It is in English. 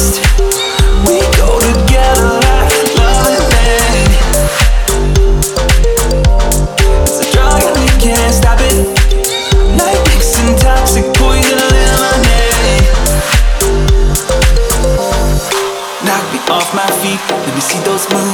honest, we go together like love and lead. It's a drug and we can't stop it. Like mixing toxic poison lemonade. Knock me off my feet, let me see those moves.